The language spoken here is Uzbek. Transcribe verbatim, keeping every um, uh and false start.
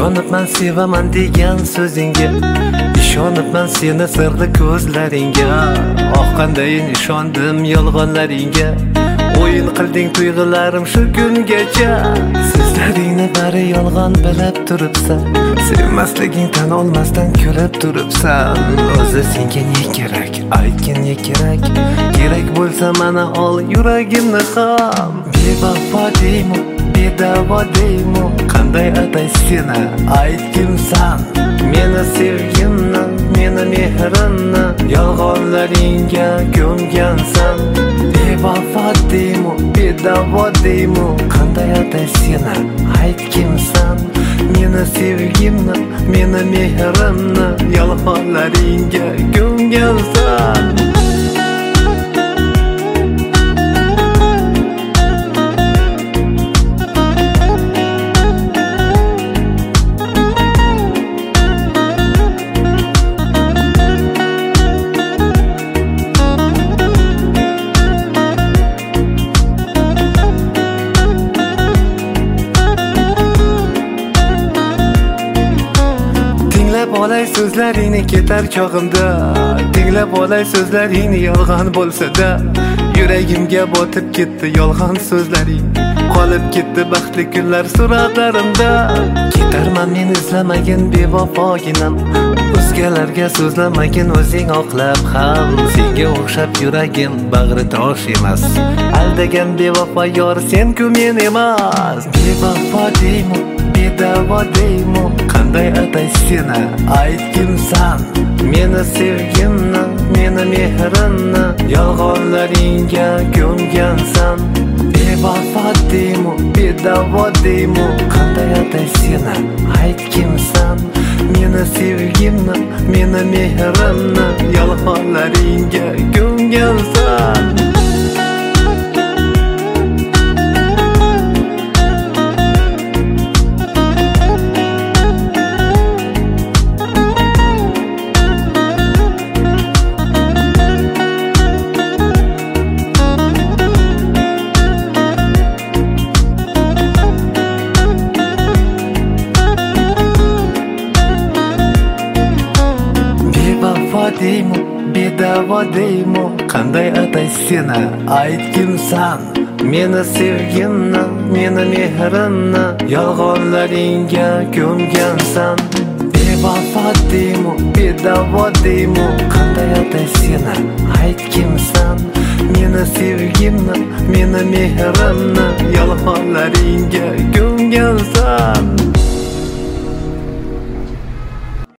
Yonibman sevaman degan so'zingga, ishonibman seni sirli ko'zlaringga. Oh qandayin ishondim yolg'onlaringga, o'yin qilding tuyg'ularim shu kungacha. So'zlaringni bari yolg'on bilib turibsan, sevmasliging tan olmasdan kulib turibsan. O'zi senga ne kerak, aytgin ne kerak, kerak bo'lsa mana ol yuragimni ham. Bevafo deymi, bedavo deymi, qanday atay seni aytgimsan. Meni sevgimni, meni mehrimni yolg'onlaringga ko'mgansan. Bevafo deymi, bedavo deymi, qanday atay seni aytgimsan. Meni sevgimni, meni mehrimni yolg'onlaringga ko'mgansan. Tinglab olay so'zlaringni ketar chog'imda, tinglab olay so'zlaringni yolg'on bo'lsa-da. Yuragimga botib ketdi yolg'on so'zlaring, qolib ketdi baxtli kunlar suratlarimda. Ketarman men izlamagin bevafoginam, o'zgalarga so'zlamagin o'zing oqlab ham. Senga o'xshab yuragim bag'ri tosh emas, aldagan bevafo yor sen-ku men emas. Bevafo deymi, bedavo deymi, qanday atay seni aytgimsan. Meni sevgimni, meni mehrimni yolg'onlaringga ko'mgansan. Bevafo deymi, bedavo deymi, qanday atay seni aytgimsan. Meni sevgimni, meni mehrimni yolg'onlaringga ko'mgansan. Bevafo deymi, bedavo deymi, qanday atay seni aytgimsan. Meni sevgimni, meni mehrimni yolg'onlaringga ko'mgansan. Bevafo deymi, bedavo deymi, qanday atay seni aytgimsan. Meni sevgimni, meni mehrimni yolg'onlaringga ko'mgansan.